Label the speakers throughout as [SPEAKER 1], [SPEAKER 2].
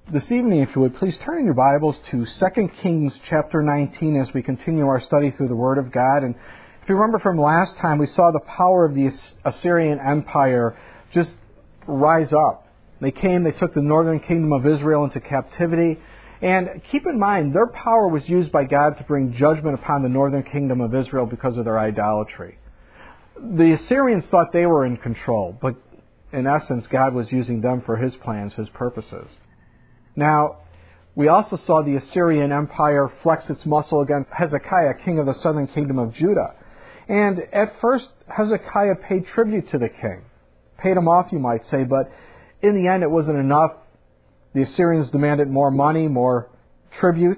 [SPEAKER 1] This evening, if you would, please turn in your Bibles to 2 Kings chapter 19 as we continue our study through the Word of God. And if you remember from last time, we saw the power of the Assyrian Empire just rise up. They took the northern kingdom of Israel into captivity. And keep in mind, their power was used by God to bring judgment upon the northern kingdom of Israel because of their idolatry. The Assyrians thought they were in control, but in essence, God was using them for His plans, His purposes. Now, we also saw the Assyrian Empire flex its muscle against Hezekiah, king of the southern kingdom of Judah. And at first, Hezekiah paid tribute to the king. Paid him off, you might say, but in the end it wasn't enough. The Assyrians demanded more money, more tribute.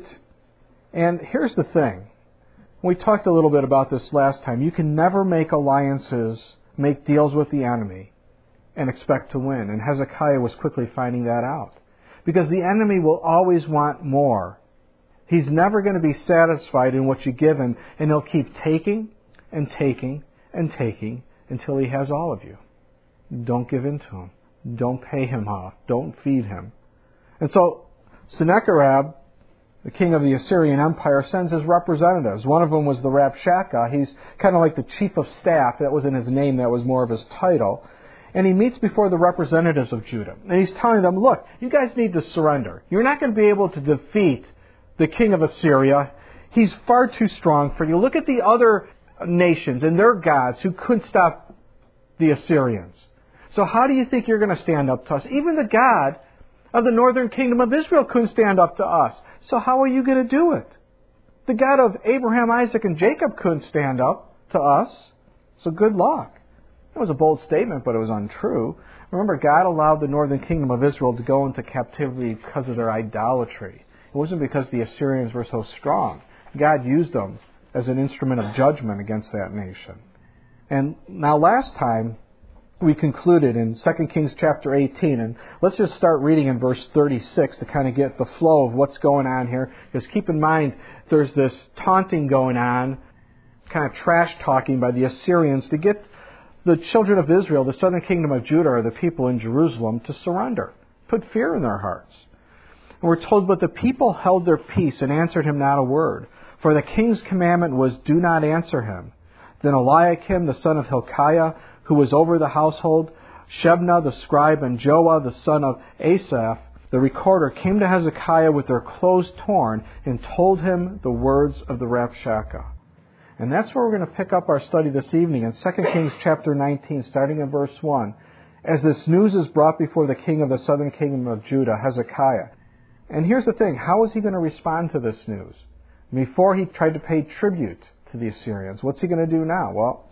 [SPEAKER 1] And here's the thing. We talked a little bit about this last time. You can never make alliances, make deals with the enemy, and expect to win. And Hezekiah was quickly finding that out. Because the enemy will always want more. He's never going to be satisfied in what you give him, and he'll keep taking and taking and taking until he has all of you. Don't give in to him. Don't pay him off. Don't feed him. And so Sennacherib, the king of the Assyrian Empire, sends his representatives. One of them was the Rabshakeh. He's kind of like the chief of staff. That wasn't his name. That was more of his title. And he meets before the representatives of Judah. And he's telling them, look, you guys need to surrender. You're not going to be able to defeat the king of Assyria. He's far too strong for you. Look at the other nations and their gods who couldn't stop the Assyrians. So how do you think you're going to stand up to us? Even the God of the northern kingdom of Israel couldn't stand up to us. So how are you going to do it? The God of Abraham, Isaac, and Jacob couldn't stand up to us. So good luck. It was a bold statement, but it was untrue. Remember, God allowed the northern kingdom of Israel to go into captivity because of their idolatry. It wasn't because the Assyrians were so strong. God used them as an instrument of judgment against that nation. And now last time, we concluded in 2 Kings chapter 18, and let's just start reading in verse 36 to kind of get the flow of what's going on here. Because keep in mind, there's this taunting going on, kind of trash talking by the Assyrians to get the children of Israel, the southern kingdom of Judah, or the people in Jerusalem, to surrender. Put fear in their hearts. And we're told, but the people held their peace and answered him not a word. For the king's commandment was, do not answer him. Then Eliakim, the son of Hilkiah, who was over the household, Shebna the scribe, and Joah the son of Asaph, the recorder, came to Hezekiah with their clothes torn and told him the words of the Rabshakeh. And that's where we're going to pick up our study this evening in 2 Kings chapter 19, starting in verse 1. As this news is brought before the king of the southern kingdom of Judah, Hezekiah. And here's the thing, how is he going to respond to this news? Before he tried to pay tribute to the Assyrians. What's he going to do now? Well,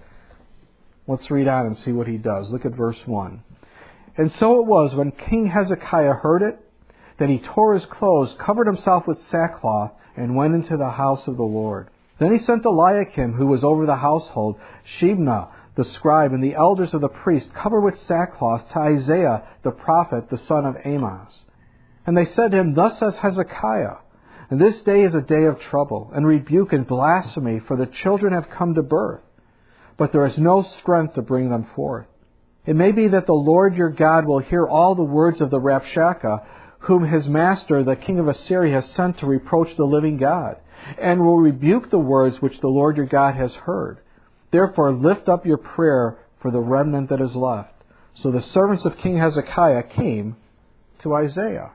[SPEAKER 1] let's read on and see what he does. Look at verse 1. And so it was when King Hezekiah heard it, that he tore his clothes, covered himself with sackcloth, and went into the house of the Lord. Then he sent Eliakim, who was over the household, Shebna the scribe, and the elders of the priests, covered with sackcloth, to Isaiah the prophet, the son of Amoz. And they said to him, thus says Hezekiah, and this day is a day of trouble, and rebuke and blasphemy, for the children have come to birth, but there is no strength to bring them forth. It may be that the Lord your God will hear all the words of the Rabshakeh, whom his master, the king of Assyria, has sent to reproach the living God, and will rebuke the words which the Lord your God has heard. Therefore lift up your prayer for the remnant that is left. So the servants of King Hezekiah came to Isaiah.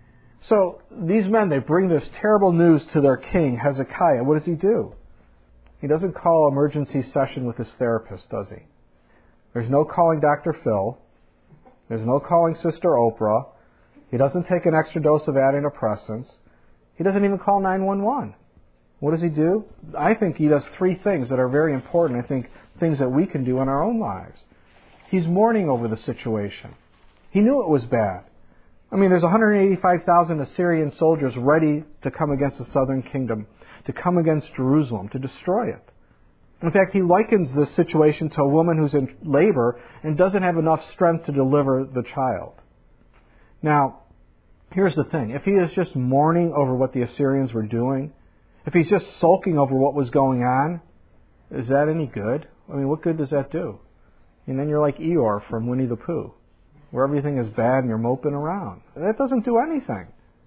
[SPEAKER 1] So these men, they bring this terrible news to their king, Hezekiah. What does he do? He doesn't call emergency session with his therapist, does he? There's no calling Dr. Phil. There's no calling Sister Oprah. He doesn't take an extra dose of antidepressants. He doesn't even call 911. What does he do? I think he does three things that are very important. I think things that we can do in our own lives. He's mourning over the situation. He knew it was bad. I mean, there's 185,000 Assyrian soldiers ready to come against the southern kingdom, to come against Jerusalem, to destroy it. In fact, he likens this situation to a woman who's in labor and doesn't have enough strength to deliver the child. Now, here's the thing. If he is just mourning over what the Assyrians were doing, if he's just sulking over what was going on, is that any good? I mean, what good does that do? And then you're like Eeyore from Winnie the Pooh, where everything is bad and you're moping around. That doesn't do anything.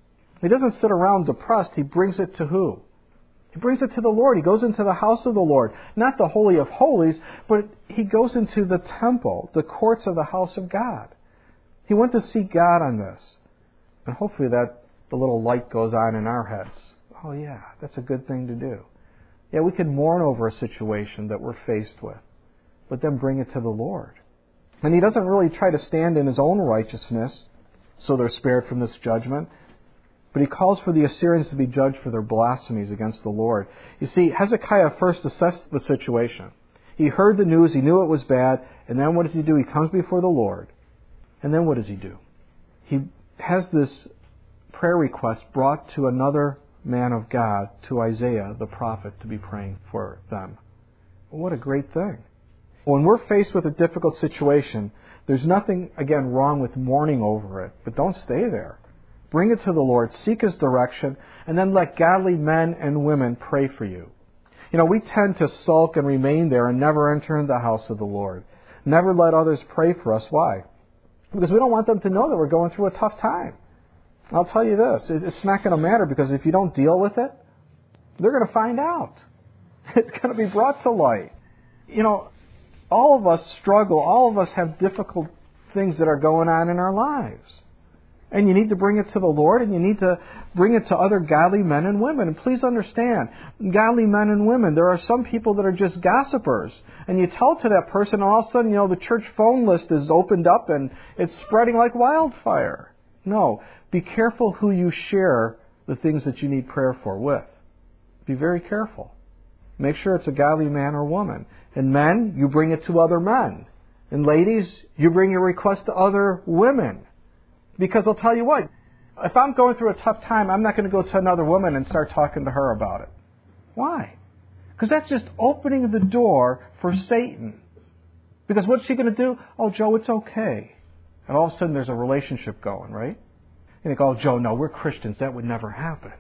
[SPEAKER 1] He doesn't sit around depressed. He brings it to who? He brings it to the Lord. He goes into the house of the Lord. Not the Holy of Holies, but he goes into the temple, the courts of the house of God. He went to seek God on this. And hopefully that the little light goes on in our heads. Oh yeah, that's a good thing to do. Yeah, we can mourn over a situation that we're faced with, but then bring it to the Lord. And he doesn't really try to stand in his own righteousness so they're spared from this judgment, but he calls for the Assyrians to be judged for their blasphemies against the Lord. You see, Hezekiah first assessed the situation. He heard the news, he knew it was bad, and then what does he do? He comes before the Lord. And then what does he do? He has this prayer request brought to another man of God, to Isaiah the prophet, to be praying for them. What a great thing. When we're faced with a difficult situation, there's nothing, again, wrong with mourning over it, but don't stay there. Bring it to the Lord, seek His direction, and then let godly men and women pray for you. You know, we tend to sulk and remain there and never enter into the house of the Lord. Never let others pray for us. Why? Because we don't want them to know that we're going through a tough time. I'll tell you this, it's not going to matter, because if you don't deal with it, they're going to find out. It's going to be brought to light. You know, all of us struggle, all of us have difficult things that are going on in our lives. And you need to bring it to the Lord, and you need to bring it to other godly men and women. And please understand, godly men and women, there are some people that are just gossipers. And you tell to that person, and all of a sudden, the church phone list is opened up and it's spreading like wildfire. No, be careful who you share the things that you need prayer for with. Be very careful. Make sure it's a godly man or woman. And men, you bring it to other men. And ladies, you bring your request to other women. Because I'll tell you what, if I'm going through a tough time, I'm not going to go to another woman and start talking to her about it. Why? Because that's just opening the door for Satan. Because what's she going to do? Oh, Joe, it's okay. And all of a sudden there's a relationship going, right? And you go, oh, Joe, no, we're Christians. That would never happen.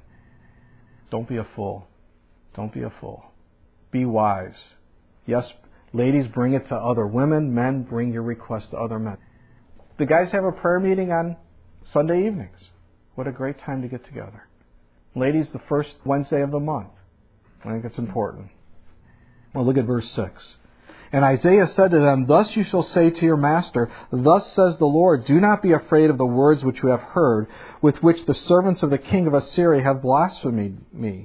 [SPEAKER 1] Don't be a fool. Don't be a fool. Be wise. Yes, ladies, bring it to other women. Men, bring your request to other men. The guys have a prayer meeting on Sunday evenings. What a great time to get together. Ladies, the first Wednesday of the month. I think it's important. Well, look at verse 6. And Isaiah said to them, Thus you shall say to your master, Thus says the Lord, Do not be afraid of the words which you have heard, with which the servants of the king of Assyria have blasphemed me.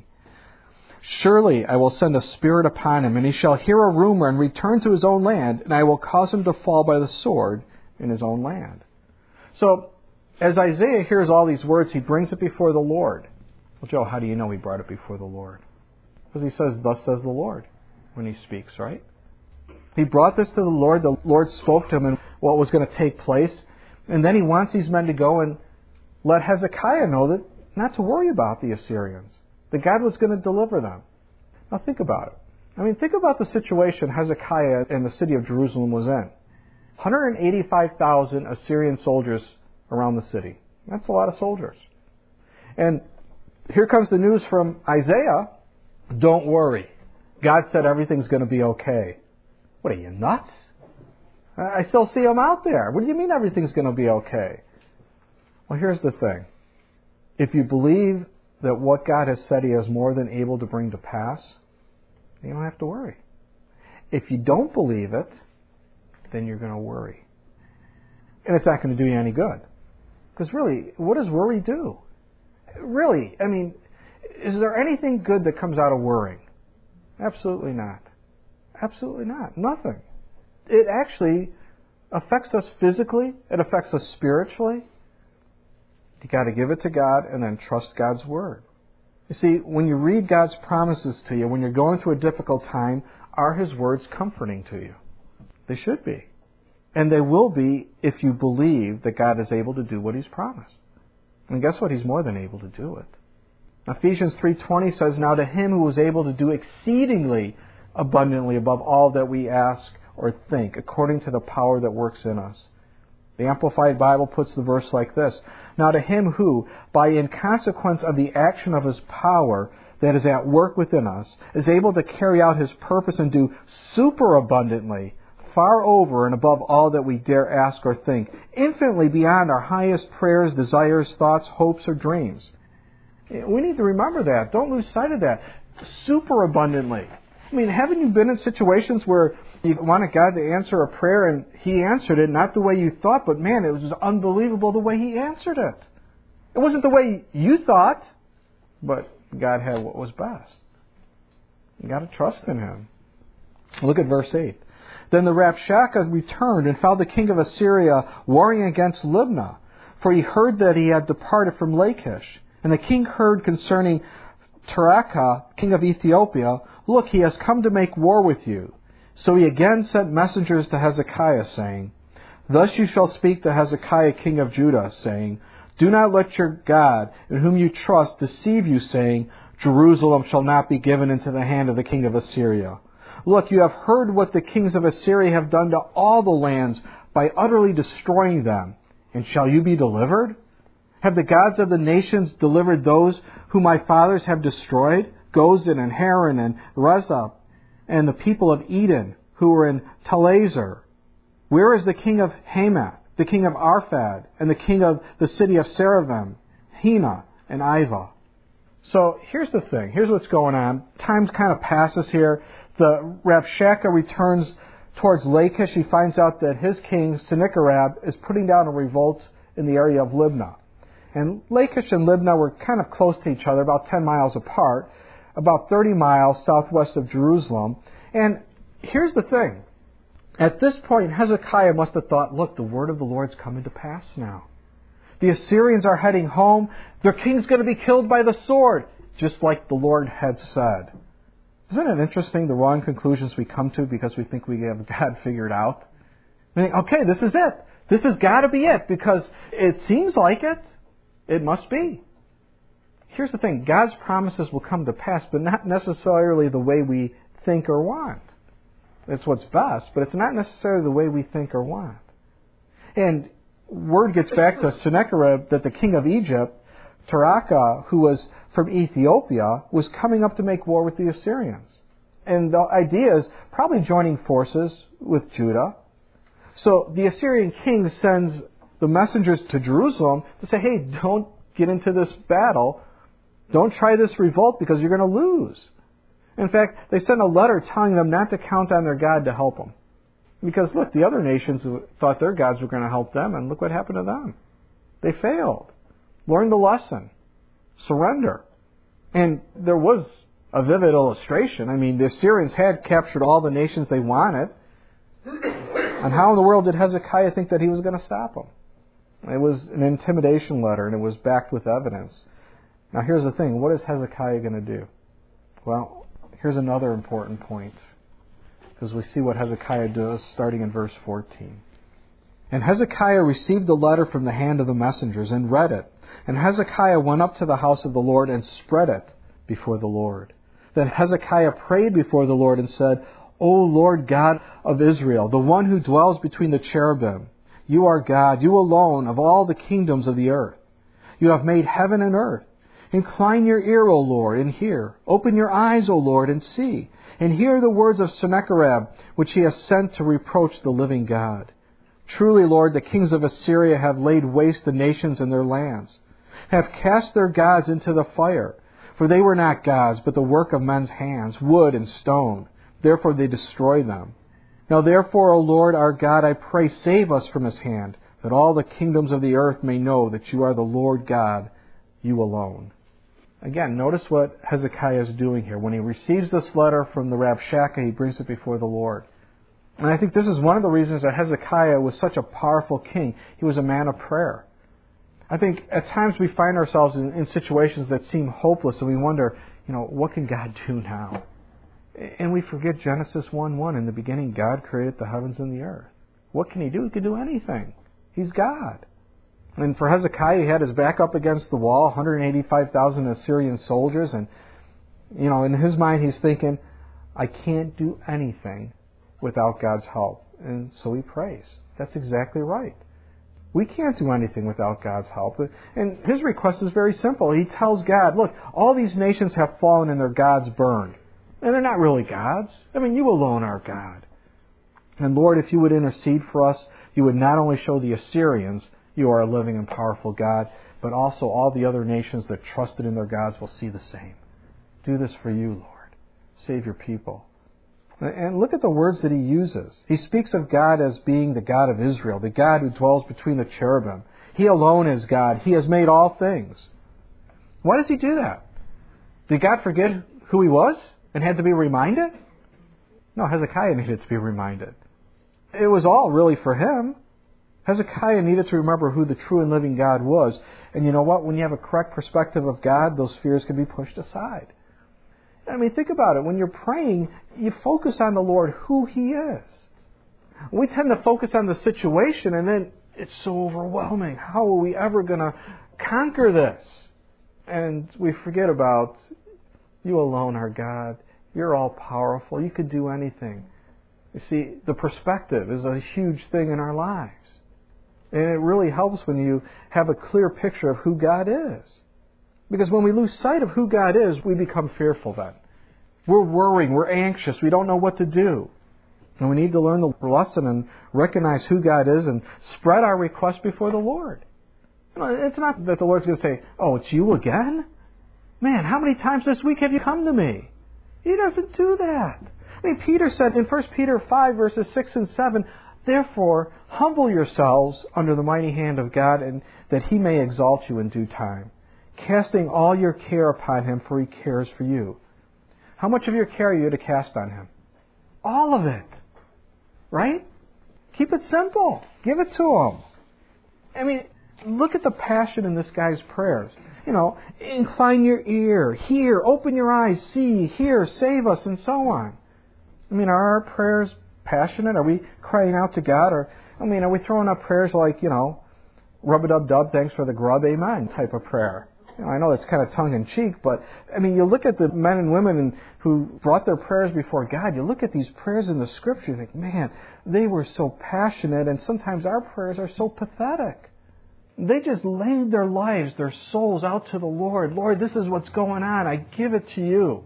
[SPEAKER 1] Surely I will send a spirit upon him, and he shall hear a rumor and return to his own land, and I will cause him to fall by the sword in his own land. So, as Isaiah hears all these words, he brings it before the Lord. Well, Joe, how do you know he brought it before the Lord? Because he says, Thus says the Lord, when he speaks, right? He brought this to the Lord spoke to him and what was going to take place, and then he wants these men to go and let Hezekiah know that not to worry about the Assyrians, that God was going to deliver them. Now think about it. Think about the situation Hezekiah and the city of Jerusalem was in. 185,000 Assyrian soldiers around the city. That's a lot of soldiers. And here comes the news from Isaiah. Don't worry. God said everything's going to be okay. What are you, nuts? I still see them out there. What do you mean everything's going to be okay? Well, here's the thing. If you believe that what God has said He is more than able to bring to pass, you don't have to worry. If you don't believe it, then you're going to worry. And it's not going to do you any good. Because really, what does worry do? Really, is there anything good that comes out of worrying? Absolutely not. Absolutely not. Nothing. It actually affects us physically. It affects us spiritually. You got to give it to God and then trust God's Word. You see, when you read God's promises to you, when you're going through a difficult time, are His words comforting to you? They should be. And they will be if you believe that God is able to do what He's promised. And guess what? He's more than able to do it. Ephesians 3:20 says, Now to Him who is able to do exceedingly abundantly above all that we ask or think, according to the power that works in us. The Amplified Bible puts the verse like this, Now to Him who, by in consequence of the action of His power that is at work within us, is able to carry out His purpose and do superabundantly, far over and above all that we dare ask or think, infinitely beyond our highest prayers, desires, thoughts, hopes, or dreams. We need to remember that. Don't lose sight of that. Super abundantly. I mean, haven't you been in situations where you wanted God to answer a prayer and He answered it, not the way you thought, but man, it was unbelievable the way He answered it. It wasn't the way you thought, but God had what was best. You got to trust in Him. Look at verse 8. Then the Rabshakeh returned and found the king of Assyria warring against Libnah, for he heard that he had departed from Lachish. And the king heard concerning Tirhakah, king of Ethiopia, look, he has come to make war with you. So he again sent messengers to Hezekiah, saying, Thus you shall speak to Hezekiah, king of Judah, saying, Do not let your God, in whom you trust, deceive you, saying, Jerusalem shall not be given into the hand of the king of Assyria. Look, you have heard what the kings of Assyria have done to all the lands by utterly destroying them. And shall you be delivered? Have the gods of the nations delivered those whom my fathers have destroyed? Gozan and Haran and Rezeph and the people of Eden who were in Telazer. Where is the king of Hamath, the king of Arphad, and the king of the city of Seraphim, Hena and Iva? So here's the thing. Here's what's going on. Time kind of passes here. The Rabshakeh returns towards Lachish. He finds out that his king, Sennacherib, is putting down a revolt in the area of Libnah. And Lachish and Libnah were kind of close to each other, about 10 miles apart, about 30 miles southwest of Jerusalem. And here's the thing. At this point, Hezekiah must have thought, look, the word of the Lord's coming to pass now. The Assyrians are heading home. Their king's going to be killed by the sword, just like the Lord had said. Isn't it interesting the wrong conclusions we come to because we think we have God figured out? We think, okay, this is it. This has got to be it because it seems like it. It must be. Here's the thing. God's promises will come to pass, but not necessarily the way we think or want. It's what's best, but it's not necessarily the way we think or want. And word gets back to Sennacherib that the king of Egypt, Tirhakah, who was from Ethiopia, was coming up to make war with the Assyrians. And the idea is probably joining forces with Judah. So the Assyrian king sends the messengers to Jerusalem to say, hey, don't get into this battle. Don't try this revolt because you're going to lose. In fact, they sent a letter telling them not to count on their God to help them. Because look, the other nations thought their gods were going to help them, and look what happened to them. They failed. Learn the lesson. Surrender. And there was a vivid illustration. I mean, the Assyrians had captured all the nations they wanted. And how in the world did Hezekiah think that he was going to stop them? It was an intimidation letter, and it was backed with evidence. Now here's the thing. What is Hezekiah going to do? Well, here's another important point. Because we see what Hezekiah does starting in verse 14. And Hezekiah received the letter from the hand of the messengers and read it. And Hezekiah went up to the house of the Lord and spread it before the Lord. Then Hezekiah prayed before the Lord and said, O Lord God of Israel, the one who dwells between the cherubim, you are God, you alone of all the kingdoms of the earth. You have made heaven and earth. Incline your ear, O Lord, and hear. Open your eyes, O Lord, and see. And hear the words of Sennacherib, which he has sent to reproach the living God. Truly, Lord, the kings of Assyria have laid waste the nations and their lands, have cast their gods into the fire. For they were not gods, but the work of men's hands, wood and stone. Therefore they destroyed them. Now therefore, O Lord our God, I pray, save us from his hand, that all the kingdoms of the earth may know that you are the Lord God, you alone. Again, notice what Hezekiah is doing here. When he receives this letter from the Rabshakeh, he brings it before the Lord. And I think this is one of the reasons that Hezekiah was such a powerful king. He was a man of prayer. I think at times we find ourselves in situations that seem hopeless, and we wonder, what can God do now? And we forget Genesis 1:1. In the beginning, God created the heavens and the earth. What can he do? He can do anything. He's God. And for Hezekiah, he had his back up against the wall, 185,000 Assyrian soldiers. And, in his mind, he's thinking, I can't do anything without God's help. And so he prays. That's exactly right. We can't do anything without God's help. And his request is very simple. He tells God, look, all these nations have fallen and their gods burned. And they're not really gods. You alone are God. And Lord, if you would intercede for us, you would not only show the Assyrians you are a living and powerful God, but also all the other nations that trusted in their gods will see the same. Do this for you, Lord. Save your people. And look at the words that he uses. He speaks of God as being the God of Israel, the God who dwells between the cherubim. He alone is God. He has made all things. Why does he do that? Did God forget who he was and had to be reminded? No, Hezekiah needed to be reminded. It was all really for him. Hezekiah needed to remember who the true and living God was. And you know what? When you have a correct perspective of God, those fears can be pushed aside. I mean, think about it. When you're praying, you focus on the Lord, who He is. We tend to focus on the situation, and then it's so overwhelming. How are we ever going to conquer this? And we forget about, you alone are God. You're all powerful. You could do anything. You see, the perspective is a huge thing in our lives. And it really helps when you have a clear picture of who God is. Because when we lose sight of who God is, we become fearful then. We're worrying, we're anxious, we don't know what to do. And we need to learn the lesson and recognize who God is and spread our requests before the Lord. You know, it's not that the Lord's going to say, oh, it's you again? Man, how many times this week have you come to me? He doesn't do that. I mean, Peter said in 1 Peter 5, verses 6 and 7, therefore, humble yourselves under the mighty hand of God, and that He may exalt you in due time, casting all your care upon Him, for He cares for you. How much of your care are you to cast on Him? All of it. Right? Keep it simple. Give it to Him. I mean, look at the passion in this guy's prayers. You know, incline your ear, hear, open your eyes, see, hear, save us, and so on. I mean, are our prayers passionate? Are we crying out to God? Or, I mean, are we throwing up prayers like, you know, rub-a-dub-dub, thanks for the grub, amen type of prayer? You know, I know it's kind of tongue-in-cheek, but, I mean, you look at the men and women who brought their prayers before God, you look at these prayers in the Scripture, you think, man, they were so passionate, and sometimes our prayers are so pathetic. They just laid their lives, their souls out to the Lord. Lord, this is what's going on. I give it to you.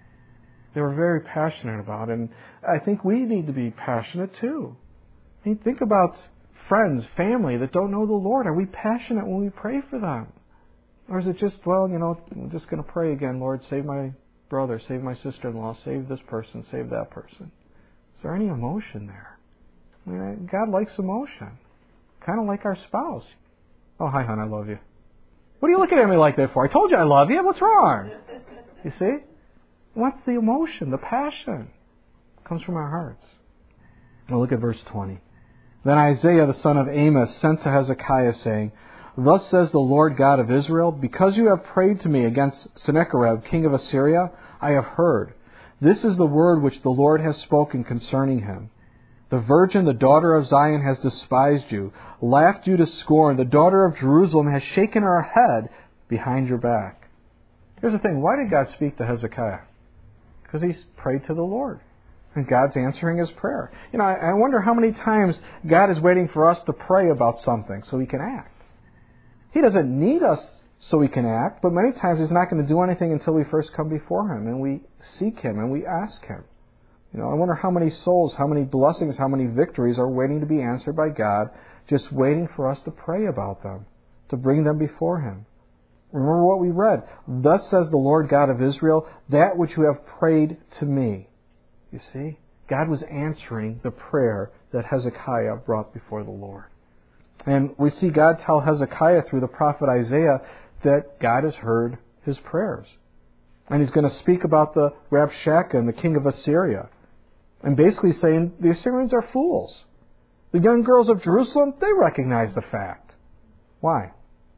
[SPEAKER 1] They were very passionate about it, and I think we need to be passionate too. I mean, think about friends, family that don't know the Lord. Are we passionate when we pray for them? Or is it just, well, you know, I'm just going to pray again, Lord, save my brother, save my sister-in-law, save this person, save that person. Is there any emotion there? I mean, God likes emotion. Kind of like our spouse. Oh, hi, hon, I love you. What are you looking at me like that for? I told you I love you. What's wrong? You see? What's the emotion, the passion? It comes from our hearts. Now look at verse 20. Then Isaiah the son of Amos sent to Hezekiah, saying, thus says the Lord God of Israel, because you have prayed to me against Sennacherib, king of Assyria, I have heard. This is the word which the Lord has spoken concerning him. The virgin, the daughter of Zion, has despised you, laughed you to scorn. The daughter of Jerusalem has shaken her head behind your back. Here's the thing. Why did God speak to Hezekiah? Because he prayed to the Lord. And God's answering his prayer. You know, I wonder how many times God is waiting for us to pray about something so He can act. He doesn't need us so He can act, but many times He's not going to do anything until we first come before Him and we seek Him and we ask Him. You know, I wonder how many souls, how many blessings, how many victories are waiting to be answered by God, just waiting for us to pray about them, to bring them before Him. Remember what we read. Thus says the Lord God of Israel, that which you have prayed to me. You see, God was answering the prayer that Hezekiah brought before the Lord. And we see God tell Hezekiah through the prophet Isaiah that God has heard his prayers. And He's going to speak about the Rabshakeh, the king of Assyria. And basically saying the Assyrians are fools. The young girls of Jerusalem, they recognize the fact. Why?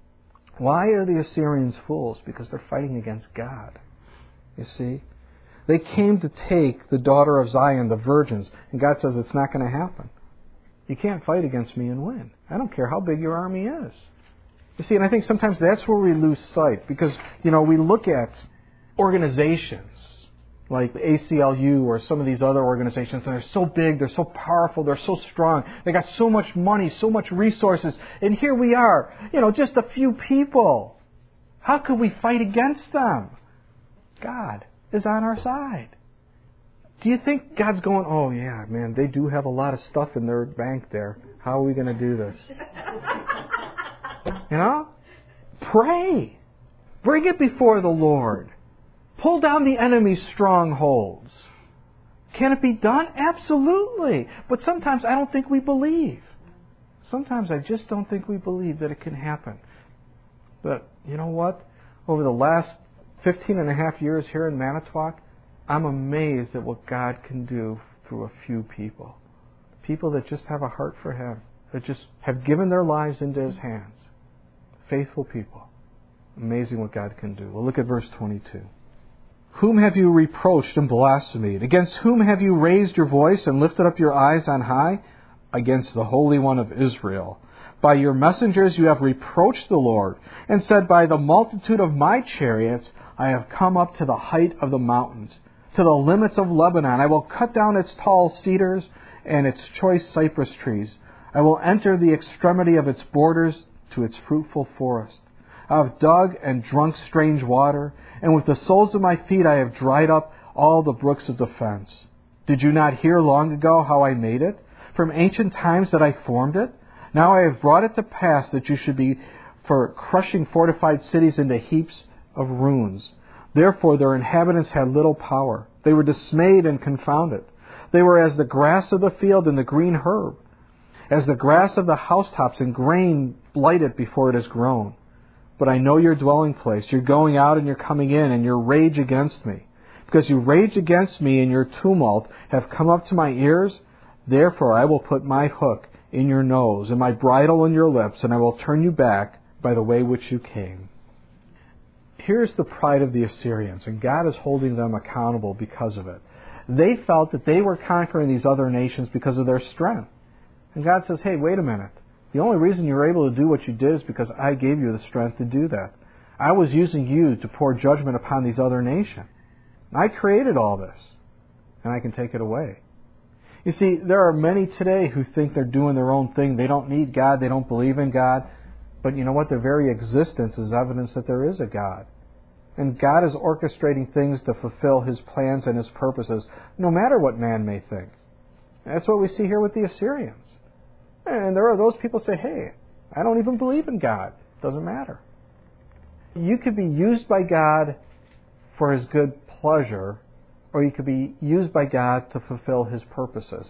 [SPEAKER 1] Why are the Assyrians fools? Because they're fighting against God. You see? They came to take the daughter of Zion, the virgins. And God says it's not going to happen. You can't fight against me and win. I don't care how big your army is. You see, and I think sometimes that's where we lose sight. Because, you know, we look at organizations like the ACLU or some of these other organizations, and they're so big, they're so powerful, they're so strong, they got so much money, so much resources, and here we are, you know, just a few people. How could we fight against them? God is on our side. Do you think God's going, oh yeah, man, they do have a lot of stuff in their bank there. How are we going to do this? You know? Pray. Bring it before the Lord. Pull down the enemy's strongholds. Can it be done? Absolutely. But sometimes I don't think we believe. Sometimes I just don't think we believe that it can happen. But you know what? Over the last 15 and a half years here in Manitowoc, I'm amazed at what God can do through a few people. People that just have a heart for Him, that just have given their lives into His hands. Faithful people. Amazing what God can do. Well, look at verse 22. Whom have you reproached and blasphemed? Against whom have you raised your voice and lifted up your eyes on high? Against the Holy One of Israel. By your messengers you have reproached the Lord, and said, by the multitude of my chariots I have come up to the height of the mountains, to the limits of Lebanon. I will cut down its tall cedars and its choice cypress trees. I will enter the extremity of its borders to its fruitful forest. I have dug and drunk strange water, and with the soles of my feet I have dried up all the brooks of defense. Did you not hear long ago how I made it? From ancient times that I formed it? Now I have brought it to pass that you should be for crushing fortified cities into heaps of ruins. Therefore their inhabitants had little power. They were dismayed and confounded. They were as the grass of the field and the green herb, as the grass of the housetops and grain blighted before it has grown. But I know your dwelling place. You're going out and you're coming in, and your rage against me. Because you rage against me and your tumult have come up to my ears, therefore I will put my hook in your nose and my bridle in your lips, and I will turn you back by the way which you came. Here's the pride of the Assyrians, and God is holding them accountable because of it. They felt that they were conquering these other nations because of their strength. And God says, hey, wait a minute. The only reason you were able to do what you did is because I gave you the strength to do that. I was using you to pour judgment upon these other nations. I created all this, and I can take it away. You see, there are many today who think they're doing their own thing. They don't need God. They don't believe in God. But you know what? Their very existence is evidence that there is a God. And God is orchestrating things to fulfill His plans and His purposes, no matter what man may think. That's what we see here with the Assyrians. And there are those people who say, hey, I don't even believe in God. It doesn't matter. You could be used by God for His good pleasure, or you could be used by God to fulfill His purposes.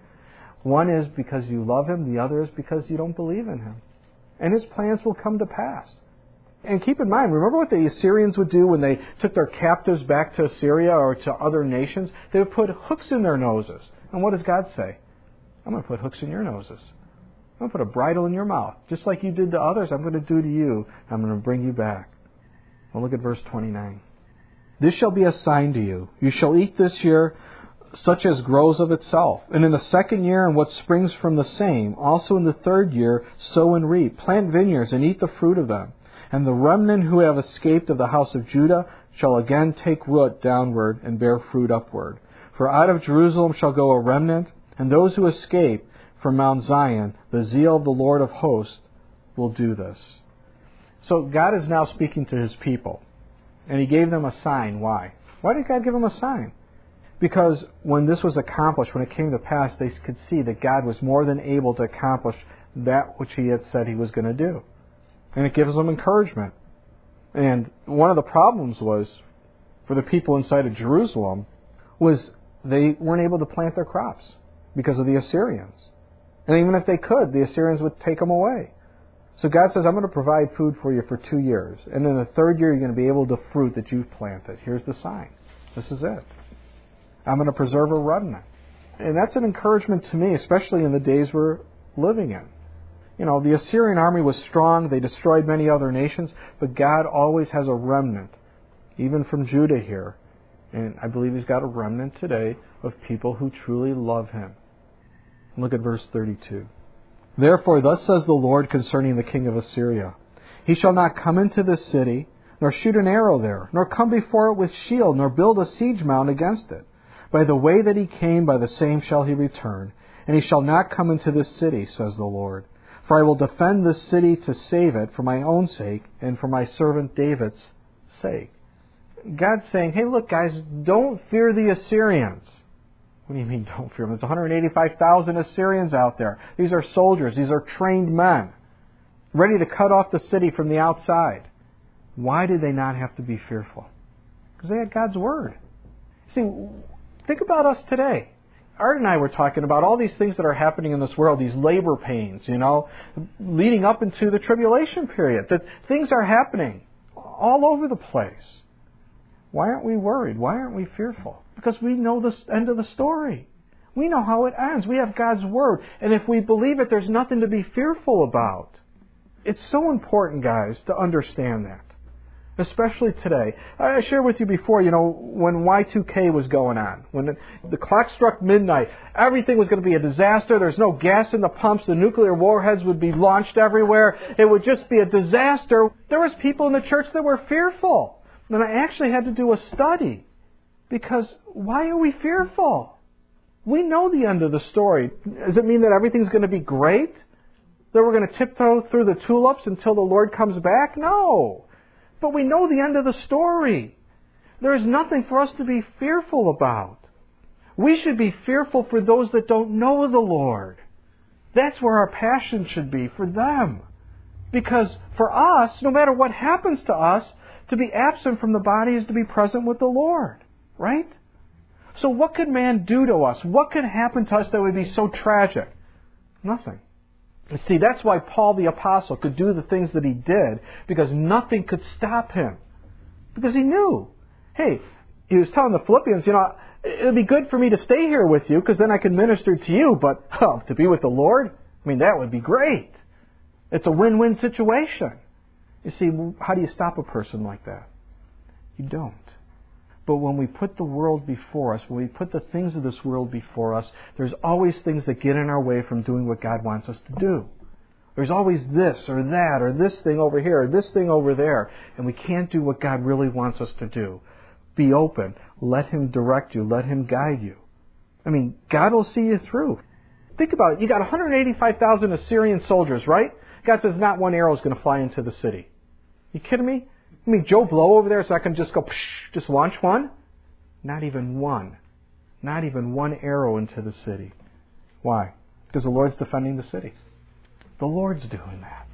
[SPEAKER 1] One is because you love Him, the other is because you don't believe in Him. And His plans will come to pass. And keep in mind, remember what the Assyrians would do when they took their captives back to Assyria or to other nations? They would put hooks in their noses. And what does God say? I'm going to put hooks in your noses. I'm going to put a bridle in your mouth. Just like you did to others, I'm going to do to you. I'm going to bring you back. Well, look at verse 29. This shall be a sign to you. You shall eat this year such as grows of itself. And in the second year, and what springs from the same. Also in the third year, sow and reap. Plant vineyards and eat the fruit of them. And the remnant who have escaped of the house of Judah shall again take root downward and bear fruit upward. For out of Jerusalem shall go a remnant, and those who escape from Mount Zion, the zeal of the Lord of hosts will do this. So God is now speaking to His people. And He gave them a sign. Why? Why did God give them a sign? Because when this was accomplished, when it came to pass, they could see that God was more than able to accomplish that which He had said He was going to do. And it gives them encouragement. And one of the problems was, for the people inside of Jerusalem, was they weren't able to plant their crops because of the Assyrians. And even if they could, the Assyrians would take them away. So God says, I'm going to provide food for you for 2 years. And in the third year, you're going to be able to fruit that you've planted. Here's the sign. This is it. I'm going to preserve a remnant. And that's an encouragement to me, especially in the days we're living in. You know, the Assyrian army was strong. They destroyed many other nations. But God always has a remnant, even from Judah here. And I believe He's got a remnant today of people who truly love Him. Look at verse 32. Therefore, thus says the Lord concerning the king of Assyria, He shall not come into this city, nor shoot an arrow there, nor come before it with shield, nor build a siege mound against it. By the way that he came, by the same shall he return. And he shall not come into this city, says the Lord. For I will defend this city to save it for my own sake and for my servant David's sake. God's saying, hey, look, guys, don't fear the Assyrians. What do you mean, don't fear them? There's 185,000 Assyrians out there. These are soldiers. These are trained men. ready to cut off the city from the outside. Why did they not have to be fearful? Because they had God's Word. See, think about us today. Art and I were talking about all these things that are happening in this world, these labor pains, leading up into the tribulation period. That things are happening all over the place. Why aren't we worried? Why aren't we fearful? Because we know the end of the story. We know how it ends. We have God's Word. And if we believe it, there's nothing to be fearful about. It's so important, guys, to understand that. Especially today. I shared with you before, when Y2K was going on, when the clock struck midnight, everything was going to be a disaster. There's no gas in the pumps. The nuclear warheads would be launched everywhere. It would just be a disaster. There was people in the church that were fearful. And I actually had to do a study. Because why are we fearful? We know the end of the story. Does it mean that everything's going to be great? That we're going to tiptoe through the tulips until the Lord comes back? No. But we know the end of the story. There is nothing for us to be fearful about. We should be fearful for those that don't know the Lord. That's where our passion should be, for them. Because for us, no matter what happens to us, to be absent from the body is to be present with the Lord. Right? So what could man do to us? What could happen to us that would be so tragic? Nothing. You see, that's why Paul the Apostle could do the things that he did, because nothing could stop him. Because he knew. Hey, he was telling the Philippians, it would be good for me to stay here with you, because then I can minister to you, but to be with the Lord, that would be great. It's a win-win situation. You see, how do you stop a person like that? You don't. But when we put the world before us, when we put the things of this world before us, there's always things that get in our way from doing what God wants us to do. There's always this or that or this thing over here or this thing over there. And we can't do what God really wants us to do. Be open. Let Him direct you. Let Him guide you. God will see you through. Think about it. You got 185,000 Assyrian soldiers, right? God says not one arrow is going to fly into the city. You kidding me? Joe Blow over there, so I can just go, just launch one? Not even one. Not even one arrow into the city. Why? Because the Lord's defending the city. The Lord's doing that.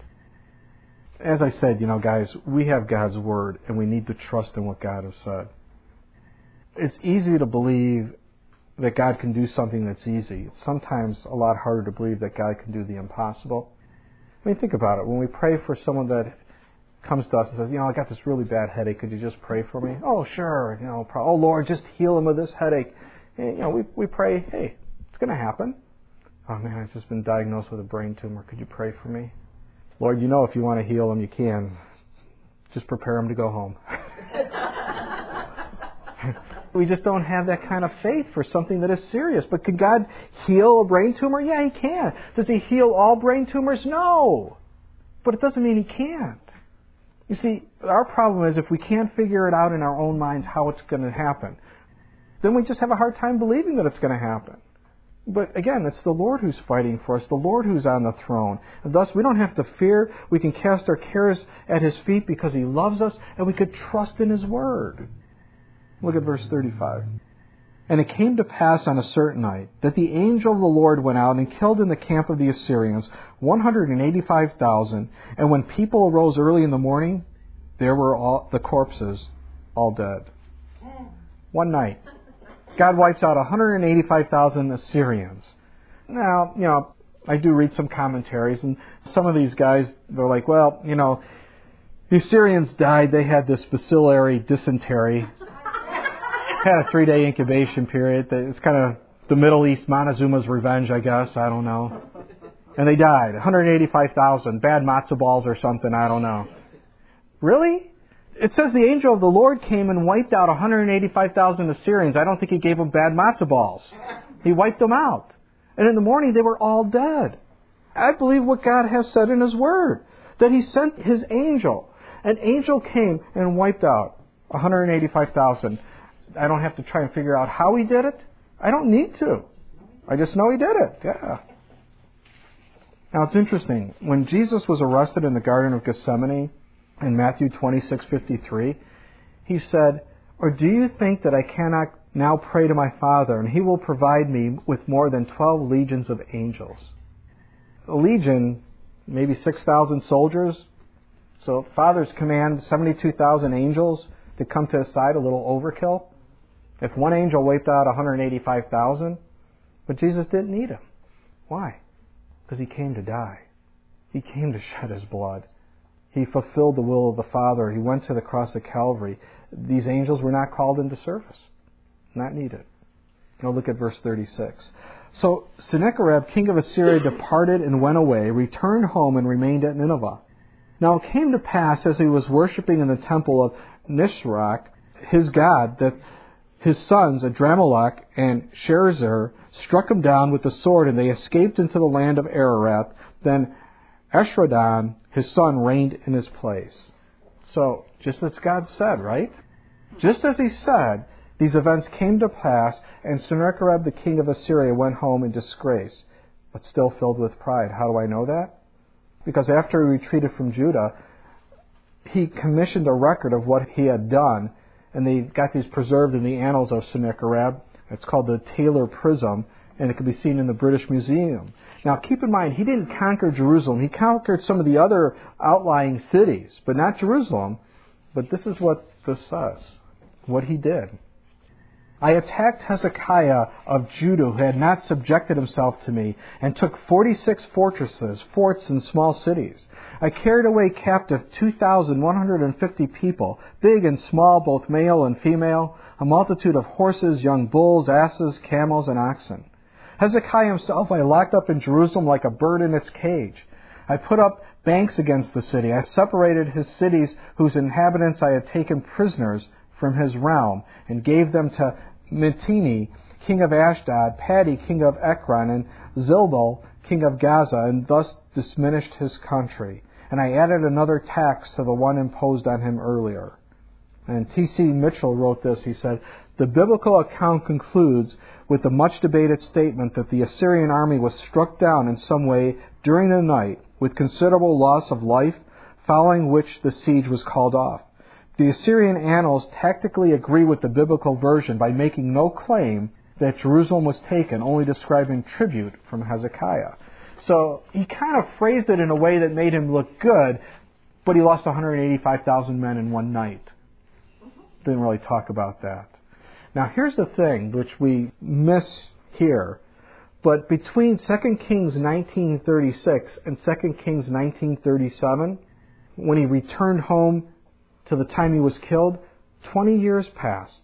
[SPEAKER 1] As I said, guys, we have God's Word, and we need to trust in what God has said. It's easy to believe that God can do something that's easy. It's sometimes a lot harder to believe that God can do the impossible. Think about it. When we pray for someone that comes to us and says, I got this really bad headache. Could you just pray for me? Oh, sure. Oh, Lord, just heal him of this headache. And, we pray, hey, it's going to happen. Oh, man, I've just been diagnosed with a brain tumor. Could you pray for me? Lord, if you want to heal him, you can. Just prepare him to go home. We just don't have that kind of faith for something that is serious. But can God heal a brain tumor? Yeah, He can. Does He heal all brain tumors? No. But it doesn't mean He can't. You see, our problem is if we can't figure it out in our own minds how it's going to happen, then we just have a hard time believing that it's going to happen. But again, it's the Lord who's fighting for us, the Lord who's on the throne. And thus, we don't have to fear. We can cast our cares at His feet because He loves us, and we could trust in His Word. Look at verse 35. And it came to pass on a certain night that the angel of the Lord went out and killed in the camp of the Assyrians 185,000. And when people arose early in the morning, there were all the corpses all dead. One night. God wipes out 185,000 Assyrians. Now, I do read some commentaries, and some of these guys, they're like, well, the Assyrians died. They had this bacillary dysentery. Had a 3-day incubation period. It's kind of the Middle East Montezuma's revenge, I guess. I don't know. And they died. 185,000. Bad matzo balls or something. I don't know. Really? It says the angel of the Lord came and wiped out 185,000 Assyrians. I don't think He gave them bad matzo balls. He wiped them out. And in the morning they were all dead. I believe what God has said in His Word. That He sent His angel. An angel came and wiped out 185,000. I don't have to try and figure out how He did it. I don't need to. I just know He did it. Yeah. Now it's interesting. When Jesus was arrested in the Garden of Gethsemane in Matthew 26:53, He said, "Or do you think that I cannot now pray to my Father, and He will provide me with more than 12 legions of angels?" A legion maybe 6,000 soldiers. So Father's command, 72,000 angels to come to his side, a little overkill. If one angel wiped out 185,000, but Jesus didn't need him. Why? Because he came to die. He came to shed his blood. He fulfilled the will of the Father. He went to the cross of Calvary. These angels were not called into service. Not needed. Now look at verse 36. So Sennacherib, king of Assyria, departed and went away, returned home, and remained at Nineveh. Now it came to pass, as he was worshipping in the temple of Nisroch, his god, that his sons, Adramelech and Sharezer, struck him down with the sword, and they escaped into the land of Ararat. Then Esarhaddon, his son, reigned in his place. So, just as God said, right? Just as he said, these events came to pass, and Sennacherib, the king of Assyria, went home in disgrace, but still filled with pride. How do I know that? Because after he retreated from Judah, he commissioned a record of what he had done, and they got these preserved in the annals of Sennacherib. It's called the Taylor Prism, and it can be seen in the British Museum. Now, keep in mind, he didn't conquer Jerusalem. He conquered some of the other outlying cities, but not Jerusalem. But this is what this says, what he did. I attacked Hezekiah of Judah, who had not subjected himself to me, and took 46 fortresses, forts, and small cities. I carried away captive 2,150 people, big and small, both male and female, a multitude of horses, young bulls, asses, camels, and oxen. Hezekiah himself I locked up in Jerusalem like a bird in its cage. I put up banks against the city. I separated his cities whose inhabitants I had taken prisoners from his realm, and gave them to Mittini, king of Ashdod, Paddy, king of Ekron, and Zilbal, king of Gaza, and thus diminished his country. And I added another tax to the one imposed on him earlier. And T.C. Mitchell wrote this. He said, the biblical account concludes with the much debated statement that the Assyrian army was struck down in some way during the night with considerable loss of life, following which the siege was called off. The Assyrian annals tactically agree with the biblical version by making no claim that Jerusalem was taken, only describing tribute from Hezekiah. So he kind of phrased it in a way that made him look good, but he lost 185,000 men in one night. Didn't really talk about that. Now here's the thing which we miss here. But between 2 Kings 19:36 and 2 Kings 19:37, when he returned home to the time he was killed, 20 years passed.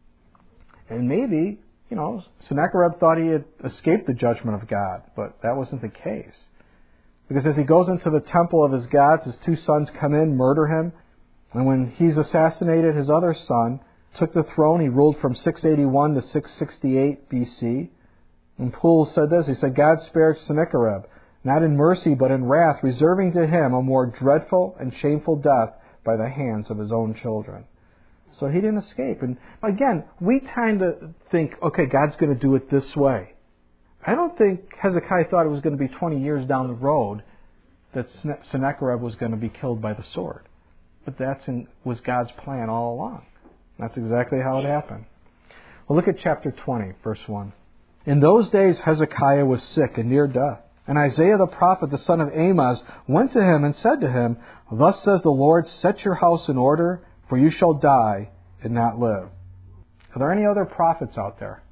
[SPEAKER 1] And maybe, Sennacherib thought he had escaped the judgment of God, but that wasn't the case. Because as he goes into the temple of his gods, his two sons come in, murder him, and when he's assassinated, his other son took the throne. He ruled from 681 to 668 BC. And Poole said this, he said, God spared Sennacherib, not in mercy but in wrath, reserving to him a more dreadful and shameful death by the hands of his own children. So he didn't escape. And again, we tend to think, okay, God's going to do it this way. I don't think Hezekiah thought it was going to be 20 years down the road that Sennacherib was going to be killed by the sword. But that was God's plan all along. That's exactly how it happened. Well, look at chapter 20, verse 1. In those days Hezekiah was sick and near death. And Isaiah the prophet, the son of Amoz, went to him and said to him, Thus says the Lord, set your house in order, for you shall die and not live. Are there any other prophets out there?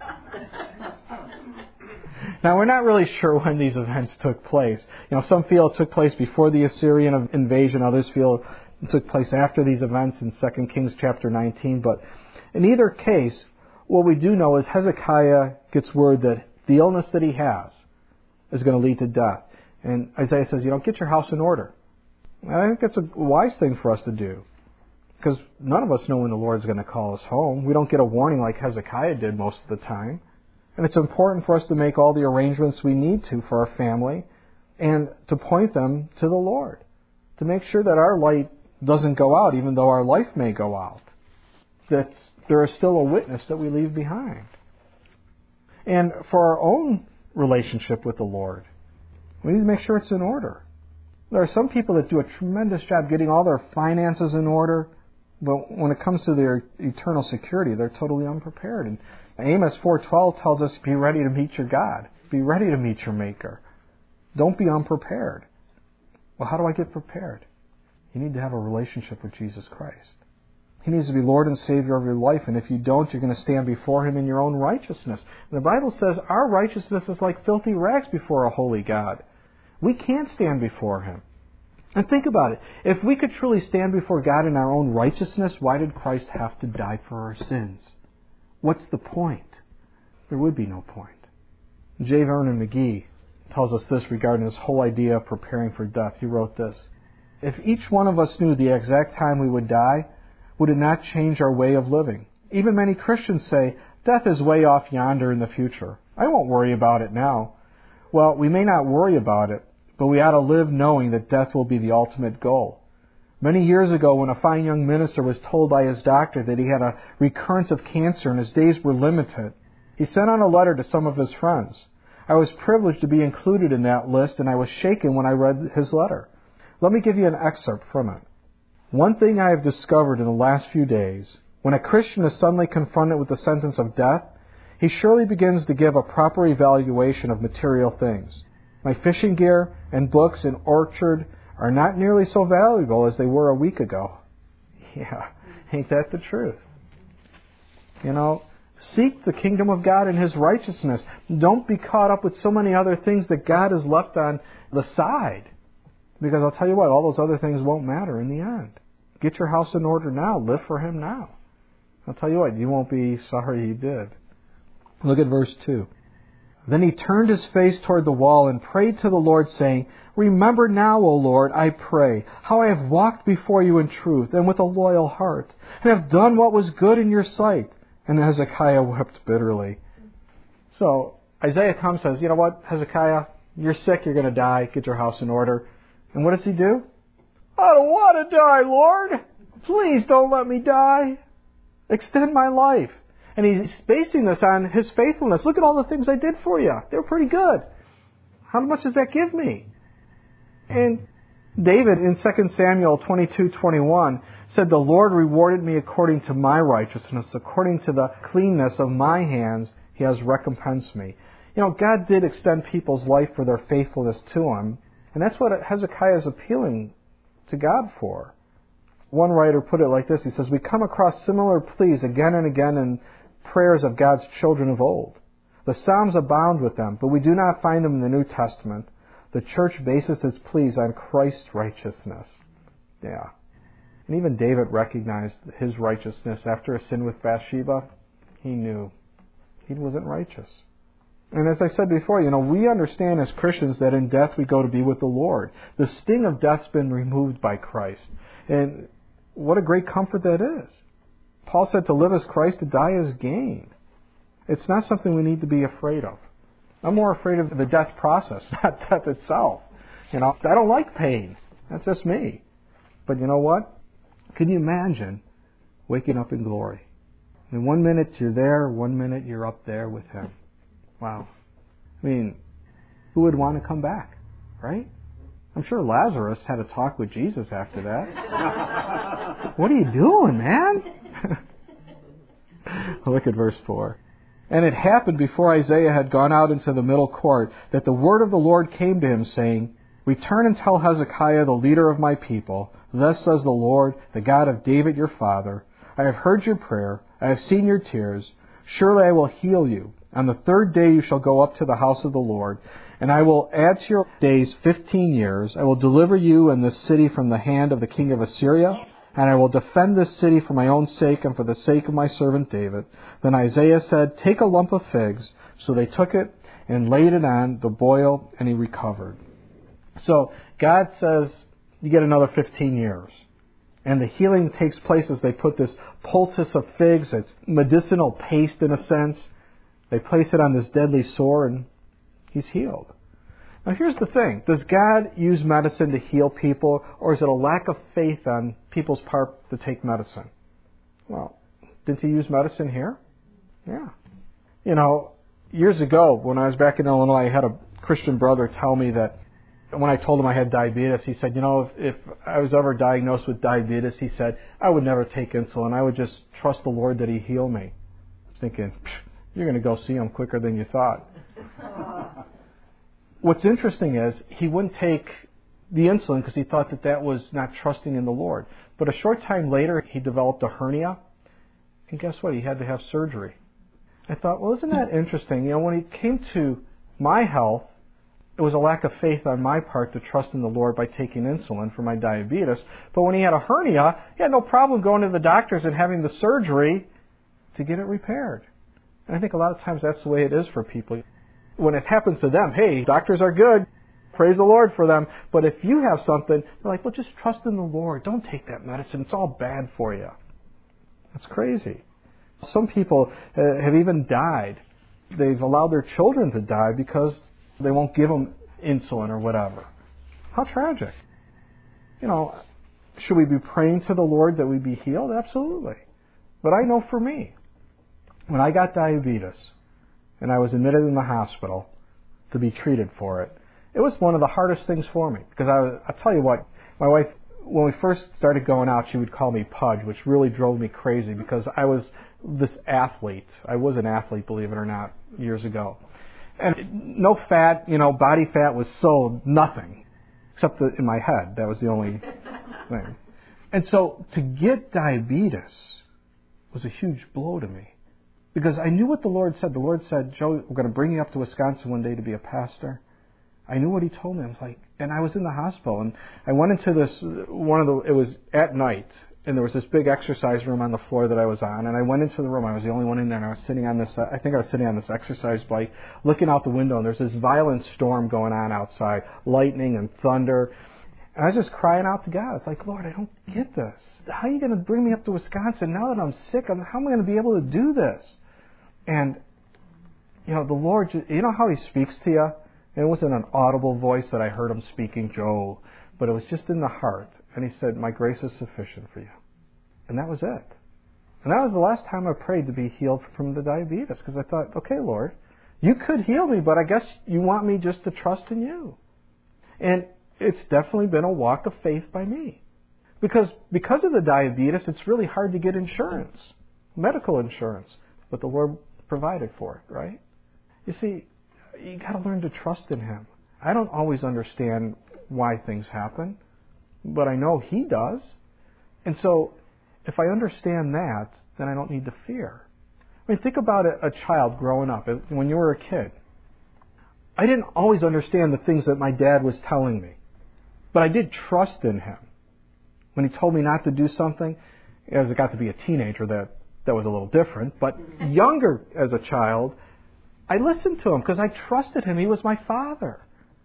[SPEAKER 1] Now, we're not really sure when these events took place. Some feel it took place before the Assyrian invasion. Others feel it took place after these events in 2 Kings chapter 19. But in either case, what we do know is Hezekiah gets word that the illness that he has is going to lead to death. And Isaiah says, get your house in order. And I think that's a wise thing for us to do. Because none of us know when the Lord's going to call us home. We don't get a warning like Hezekiah did most of the time. And it's important for us to make all the arrangements we need to for our family and to point them to the Lord. To make sure that our light doesn't go out, even though our life may go out. That there is still a witness that we leave behind. And for our own relationship with the Lord, we need to make sure it's in order. There are some people that do a tremendous job getting all their finances in order, but when it comes to their eternal security, they're totally unprepared. And Amos 4:12 tells us, be ready to meet your God. Be ready to meet your Maker. Don't be unprepared. Well, how do I get prepared? You need to have a relationship with Jesus Christ. He needs to be Lord and Savior of your life, and if you don't, you're going to stand before Him in your own righteousness. And the Bible says our righteousness is like filthy rags before a holy God. We can't stand before Him. And think about it. If we could truly stand before God in our own righteousness, why did Christ have to die for our sins? What's the point? There would be no point. J. Vernon McGee tells us this regarding this whole idea of preparing for death. He wrote this: if each one of us knew the exact time we would die, would it not change our way of living? Even many Christians say, death is way off yonder in the future. I won't worry about it now. Well, we may not worry about it, but we ought to live knowing that death will be the ultimate goal. Many years ago, when a fine young minister was told by his doctor that he had a recurrence of cancer and his days were limited, he sent on a letter to some of his friends. I was privileged to be included in that list, and I was shaken when I read his letter. Let me give you an excerpt from it. One thing I have discovered in the last few days, when a Christian is suddenly confronted with the sentence of death, he surely begins to give a proper evaluation of material things. My fishing gear and books and orchard are not nearly so valuable as they were a week ago. Yeah, ain't that the truth? Seek the kingdom of God and His righteousness. Don't be caught up with so many other things that God has left on the side. Because I'll tell you what, all those other things won't matter in the end. Get your house in order now. Live for Him now. I'll tell you what, you won't be sorry you did. Look at verse 2. Then he turned his face toward the wall and prayed to the Lord, saying, Remember now, O Lord, I pray, how I have walked before you in truth and with a loyal heart, and have done what was good in your sight. And Hezekiah wept bitterly. So Isaiah comes and says, you know what, Hezekiah, you're sick, you're going to die, get your house in order. And what does he do? I don't want to die, Lord. Please don't let me die. Extend my life. And he's basing this on His faithfulness. Look at all the things I did for you. They're pretty good. How much does that give me? And David in 2 Samuel 22:21 said, The Lord rewarded me according to my righteousness, according to the cleanness of my hands, He has recompensed me. God did extend people's life for their faithfulness to Him. And that's what Hezekiah is appealing to God for. One writer put it like this. He says, we come across similar pleas again and again in prayers of God's children of old. The Psalms abound with them, but we do not find them in the New Testament. The church bases its pleas on Christ's righteousness. Yeah. And even David recognized his righteousness after a sin with Bathsheba. He knew he wasn't righteous. And as I said before, we understand as Christians that in death we go to be with the Lord. The sting of death's been removed by Christ. And what a great comfort that is. Paul said to live as Christ, to die as gain. It's not something we need to be afraid of. I'm more afraid of the death process, not death itself. I don't like pain. That's just me. But you know what? Can you imagine waking up in glory? And 1 minute you're there, 1 minute you're up there with Him. Wow. Who would want to come back, right? I'm sure Lazarus had a talk with Jesus after that. What are you doing, man? Look at verse 4. And it happened before Isaiah had gone out into the middle court that the word of the Lord came to him, saying, Return and tell Hezekiah, the leader of my people, Thus says the Lord, the God of David your father, I have heard your prayer, I have seen your tears. Surely I will heal you. On the third day you shall go up to the house of the Lord, and I will add to your days 15 years. I will deliver you and this city from the hand of the king of Assyria, and I will defend this city for my own sake and for the sake of my servant David. Then Isaiah said, Take a lump of figs. So they took it and laid it on the boil, and he recovered. So God says, you get another 15 years. And the healing takes place as they put this poultice of figs, it's medicinal paste in a sense. They place it on this deadly sore, and he's healed. Now here's the thing. Does God use medicine to heal people, or is it a lack of faith on people's part to take medicine? Well, didn't He use medicine here? Yeah. Years ago, when I was back in Illinois, I had a Christian brother tell me that when I told him I had diabetes, he said, if I was ever diagnosed with diabetes, he said, I would never take insulin. I would just trust the Lord that He'd heal me. Thinking, you're going to go see Him quicker than you thought. What's interesting is he wouldn't take the insulin because he thought that was not trusting in the Lord. But a short time later, he developed a hernia. And guess what? He had to have surgery. I thought, well, isn't that interesting? When it came to my health, it was a lack of faith on my part to trust in the Lord by taking insulin for my diabetes. But when he had a hernia, he had no problem going to the doctors and having the surgery to get it repaired. And I think a lot of times that's the way it is for people. When it happens to them, hey, doctors are good. Praise the Lord for them. But if you have something, you're like, well, just trust in the Lord. Don't take that medicine. It's all bad for you. That's crazy. Some people have even died. They've allowed their children to die because they won't give them insulin or whatever. How tragic. Should we be praying to the Lord that we be healed? Absolutely. But I know for me, when I got diabetes and I was admitted in the hospital to be treated for it, it was one of the hardest things for me. Because I'll tell you what, my wife, when we first started going out, she would call me Pudge, which really drove me crazy because I was this athlete. I was an athlete, believe it or not, years ago. And no fat, body fat was so nothing, except in my head. That was the only thing. And so to get diabetes was a huge blow to me because I knew what the Lord said. The Lord said, Joe, we're going to bring you up to Wisconsin one day to be a pastor. I knew what he told me. I was like, and I was in the hospital, and I went into this, it was at night, and there was this big exercise room on the floor that I was on, and I went into the room. I was the only one in there, and I was sitting on this, I think I was sitting on this exercise bike, looking out the window, and there's this violent storm going on outside, lightning and thunder, and I was just crying out to God. It's like, Lord, I don't get this. How are you going to bring me up to Wisconsin now that I'm sick? How am I going to be able to do this? And, the Lord, how He speaks to you? And it wasn't an audible voice that I heard Him speaking, Joe, but it was just in the heart. And He said, my grace is sufficient for you. And that was it. And that was the last time I prayed to be healed from the diabetes, because I thought, okay, Lord, you could heal me, but I guess you want me just to trust in you. And it's definitely been a walk of faith by me. Because of the diabetes, it's really hard to get insurance, medical insurance. But the Lord provided for it, right? You see, you got to learn to trust in Him. I don't always understand why things happen, but I know He does. And so, if I understand that, then I don't need to fear. I mean, think about a child growing up. When you were a kid, I didn't always understand the things that my dad was telling me, but I did trust in Him. When He told me not to do something, as it got to be a teenager, that was a little different. But younger as a child, I listened to Him because I trusted Him. He was my Father.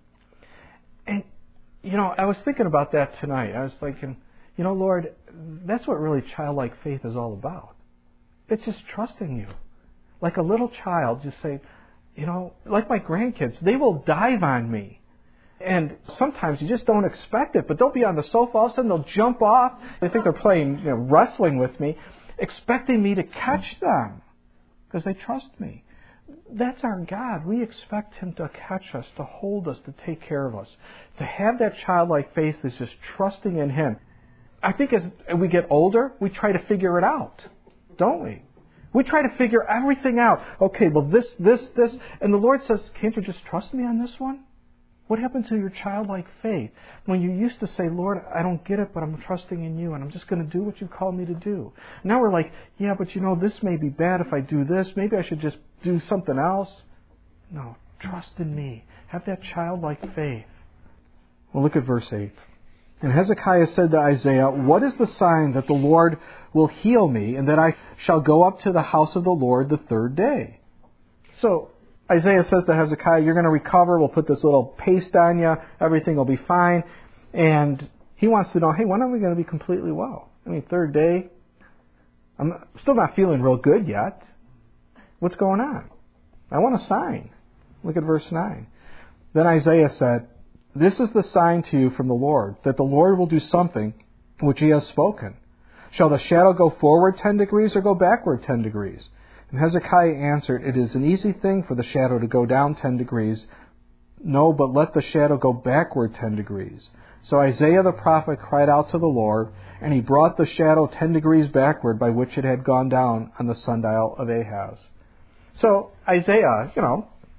[SPEAKER 1] And, I was thinking about that tonight. I was thinking, Lord, that's what really childlike faith is all about. It's just trusting You. Like a little child, just say, like my grandkids, they will dive on me. And sometimes you just don't expect it, but they'll be on the sofa, all of a sudden they'll jump off. They think they're playing, wrestling with me, expecting me to catch them because they trust me. That's our God. We expect Him to catch us, to hold us, to take care of us. To have that childlike faith is just trusting in Him. I think as we get older, we try to figure it out, don't we? We try to figure everything out. Okay, well this. And the Lord says, can't you just trust me on this one? What happened to your childlike faith when you used to say, Lord, I don't get it, but I'm trusting in You, and I'm just going to do what You called me to do. Now we're like, yeah, but this may be bad if I do this. Maybe I should just do something else. No, trust in Me. Have that childlike faith. Well, look at verse 8. And Hezekiah said to Isaiah, what is the sign that the Lord will heal me, and that I shall go up to the house of the Lord the third day? So Isaiah says to Hezekiah, you're going to recover. We'll put this little paste on you. Everything will be fine. And he wants to know, hey, when are we going to be completely well? I mean, third day. I'm still not feeling real good yet. What's going on? I want a sign. Look at verse 9. Then Isaiah said, this is the sign to you from the Lord, that the Lord will do something which He has spoken. Shall the shadow go forward 10 degrees or go backward 10 degrees? And Hezekiah answered, it is an easy thing for the shadow to go down 10 degrees. No, but let the shadow go backward 10 degrees. So Isaiah the prophet cried out to the Lord, and He brought the shadow 10 degrees backward by which it had gone down on the sundial of Ahaz. So Isaiah,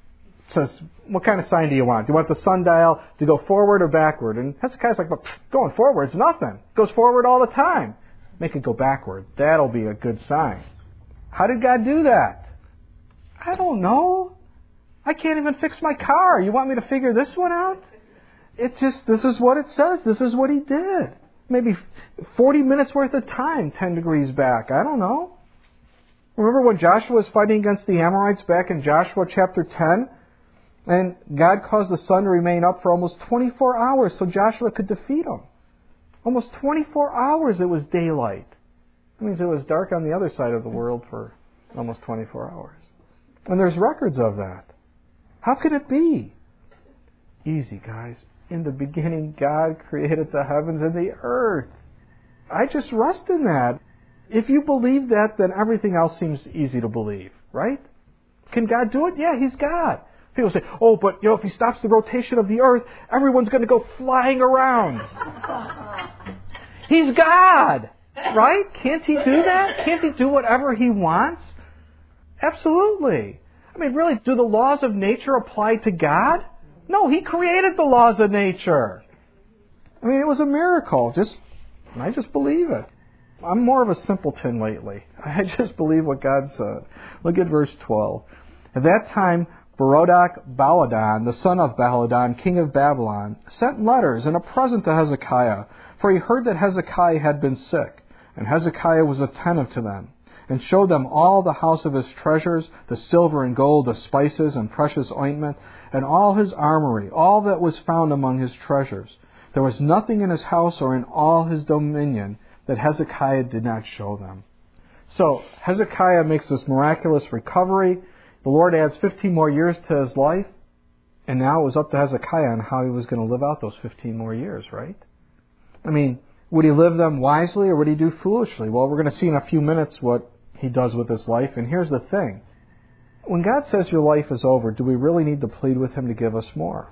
[SPEAKER 1] says, what kind of sign do you want? Do you want the sundial to go forward or backward? And Hezekiah's like, but going forward's nothing. It goes forward all the time. Make it go backward. That'll be a good sign. How did God do that? I don't know. I can't even fix my car. You want me to figure this one out? This is what it says. This is what He did. Maybe 40 minutes worth of time, 10 degrees back. I don't know. Remember when Joshua was fighting against the Amorites back in Joshua chapter 10? And God caused the sun to remain up for almost 24 hours so Joshua could defeat them. Almost 24 hours it was daylight. That means it was dark on the other side of the world for almost 24 hours. And there's records of that. How could it be? Easy, guys. In the beginning, God created the heavens and the earth. I just rest in that. If you believe that, then everything else seems easy to believe, right? Can God do it? Yeah, He's God. People say, oh, but if He stops the rotation of the earth, everyone's going to go flying around. He's God, right? Can't He do that? Can't He do whatever He wants? Absolutely. I mean, really, do the laws of nature apply to God? No, He created the laws of nature. I mean, it was a miracle. I just believe it. I'm more of a simpleton lately. I just believe what God said. Look at verse 12. At that time, Berodach-Baladan, the son of Baladan, king of Babylon, sent letters and a present to Hezekiah, for he heard that Hezekiah had been sick. And Hezekiah was attentive to them, and showed them all the house of his treasures, the silver and gold, the spices and precious ointment, and all his armory, all that was found among his treasures. There was nothing in his house or in all his dominion that Hezekiah did not show them. So Hezekiah makes this miraculous recovery. The Lord adds 15 more years to his life. And now it was up to Hezekiah on how he was going to live out those 15 more years, right? I mean, would he live them wisely or would he do foolishly? Well, we're going to see in a few minutes what he does with his life. And here's the thing. When God says your life is over, do we really need to plead with Him to give us more?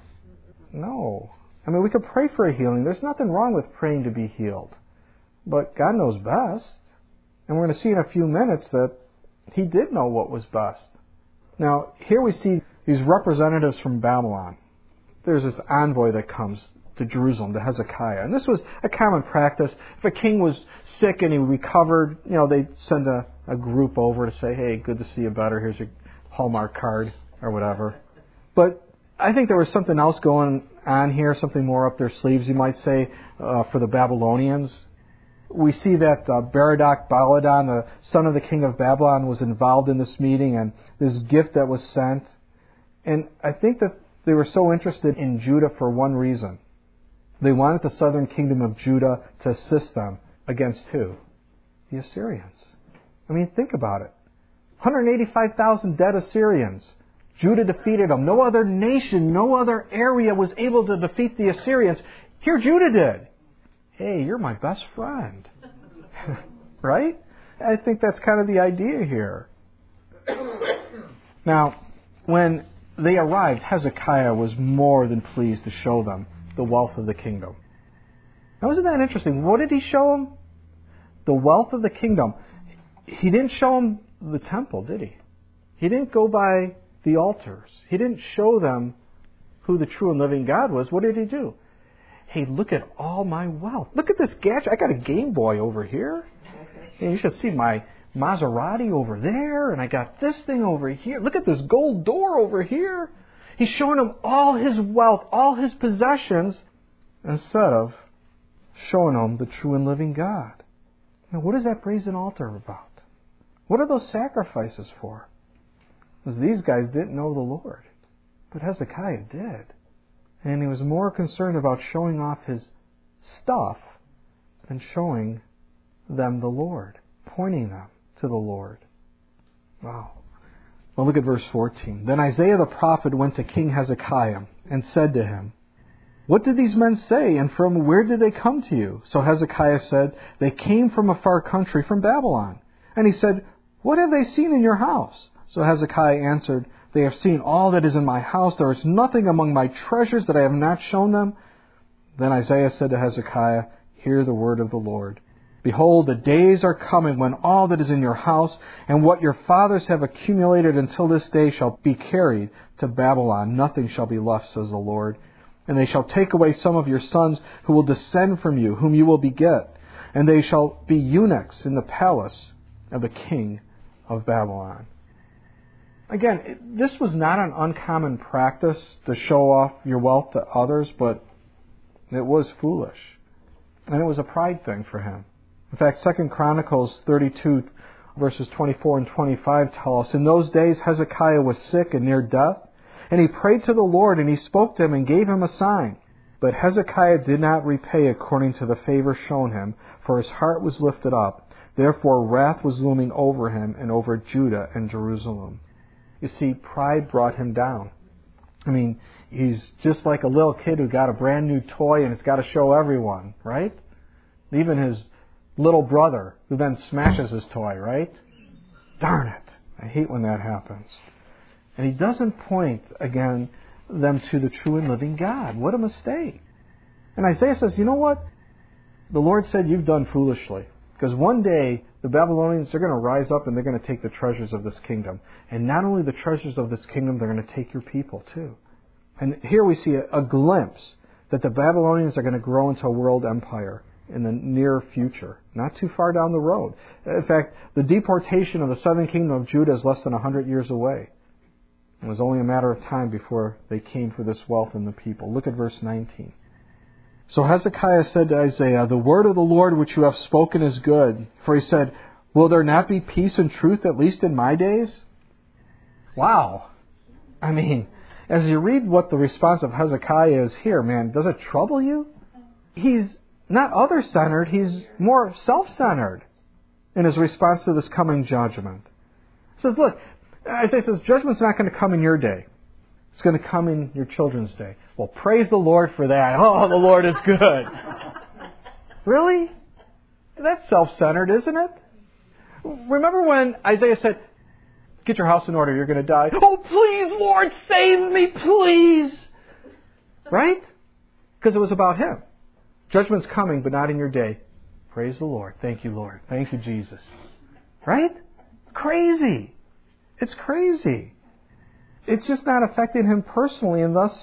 [SPEAKER 1] No. I mean, we could pray for a healing. There's nothing wrong with praying to be healed. But God knows best. And we're going to see in a few minutes that He did know what was best. Now, here we see these representatives from Babylon. There's this envoy that comes to Jerusalem, to Hezekiah. And this was a common practice. If a king was sick and he recovered, they'd send a group over to say, hey, good to see you better. Here's your Hallmark card or whatever. But I think there was something else going on here, something more up their sleeves, you might say, for the Babylonians. We see that Berodach-Baladan, the son of the king of Babylon, was involved in this meeting and this gift that was sent. And I think that they were so interested in Judah for one reason. They wanted the southern kingdom of Judah to assist them against who? The Assyrians. I mean, think about it. 185,000 dead Assyrians. Judah defeated them. No other nation, no other area was able to defeat the Assyrians. Here Judah did. Hey, you're my best friend. Right? I think that's kind of the idea here. Now, when they arrived, Hezekiah was more than pleased to show them the wealth of the kingdom. Now, isn't that interesting? What did He show them? The wealth of the kingdom. He didn't show them the temple, did He? He didn't go by the altars. He didn't show them who the true and living God was. What did He do? Hey, look at all my wealth. Look at this gadget. I got a Game Boy over here. And you should see my Maserati over there. And I got this thing over here. Look at this gold door over here. He's showing them all his wealth, all his possessions, instead of showing them the true and living God. Now, what is that brazen altar about? What are those sacrifices for? Because these guys didn't know the Lord. But Hezekiah did. And he was more concerned about showing off his stuff than showing them the Lord, pointing them to the Lord. Wow. Well, look at verse 14. Then Isaiah the prophet went to King Hezekiah and said to him, "What did these men say, and from where did they come to you?" So Hezekiah said, "They came from a far country, from Babylon." And he said, "What have they seen in your house?" So Hezekiah answered, "They have seen all that is in my house. There is nothing among my treasures that I have not shown them." Then Isaiah said to Hezekiah, "Hear the word of the Lord. Behold, the days are coming when all that is in your house and what your fathers have accumulated until this day shall be carried to Babylon. Nothing shall be left, says the Lord. And they shall take away some of your sons who will descend from you, whom you will beget. And they shall be eunuchs in the palace of the king of Babylon. Again, this was not an uncommon practice to show off your wealth to others, but it was foolish. And it was a pride thing for him. In fact, 2 Chronicles 32, verses 24 and 25 tell us, in those days Hezekiah was sick and near death, and he prayed to the Lord, and he spoke to him and gave him a sign. But Hezekiah did not repay according to the favor shown him, for his heart was lifted up. Therefore wrath was looming over him and over Judah and Jerusalem. You see, pride brought him down. I mean, he's just like a little kid who got a brand new toy and it's got to show everyone, right? Even his little brother who then smashes his toy, right? Darn it. I hate when that happens. And he doesn't point, again, them to the true and living God. What a mistake. And Isaiah says, you know what? The Lord said you've done foolishly. Because one day, the Babylonians are going to rise up and they're going to take the treasures of this kingdom. And not only the treasures of this kingdom, they're going to take your people too. And here we see a glimpse that the Babylonians are going to grow into a world empire in the near future, not too far down the road. In fact, the deportation of the southern kingdom of Judah is less than 100 years away. It was only a matter of time before they came for this wealth and the people. Look at verse 19. So Hezekiah said to Isaiah, the word of the Lord which you have spoken is good. For he said, will there not be peace and truth at least in my days? Wow. I mean, as you read what the response of Hezekiah is here, man, does it trouble you? He's not other-centered, he's more self-centered in his response to this coming judgment. He says, look, Isaiah says, judgment's not going to come in your day. It's going to come in your children's day. Well, praise the Lord for that. Oh, the Lord is good. Really? That's self-centered, isn't it? Remember when Isaiah said, get your house in order, you're going to die. Oh, please, Lord, save me, please. Right? Because it was about him. Judgment's coming, but not in your day. Praise the Lord. Thank you, Lord. Thank you, Jesus. Right? Crazy. It's crazy. It's just not affecting him personally, and thus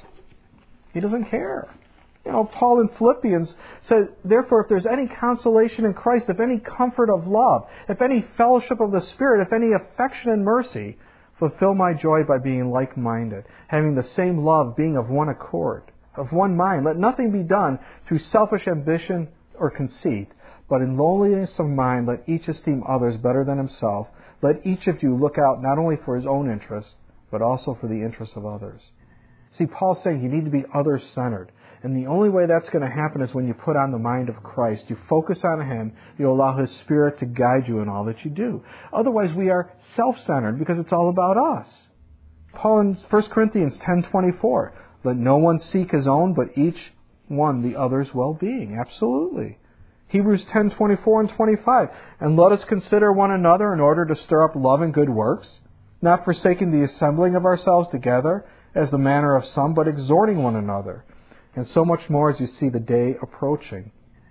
[SPEAKER 1] he doesn't care. You know, Paul in Philippians said, therefore, if there's any consolation in Christ, if any comfort of love, if any fellowship of the Spirit, if any affection and mercy, fulfill my joy by being like-minded, having the same love, being of one accord, of one mind. Let nothing be done through selfish ambition or conceit, but in lowliness of mind let each esteem others better than himself. Let each of you look out not only for his own interest, but also for the interests of others. See, Paul's saying you need to be others-centered. And the only way that's going to happen is when you put on the mind of Christ. You focus on him. You allow his Spirit to guide you in all that you do. Otherwise, we are self-centered because it's all about us. Paul in 1 Corinthians 10:24, let no one seek his own, but each one the other's well-being. Absolutely. Hebrews 10:24 and 25, and let us consider one another in order to stir up love and good works, not forsaking the assembling of ourselves together, as the manner of some, but exhorting one another, and so much more as you see the day approaching.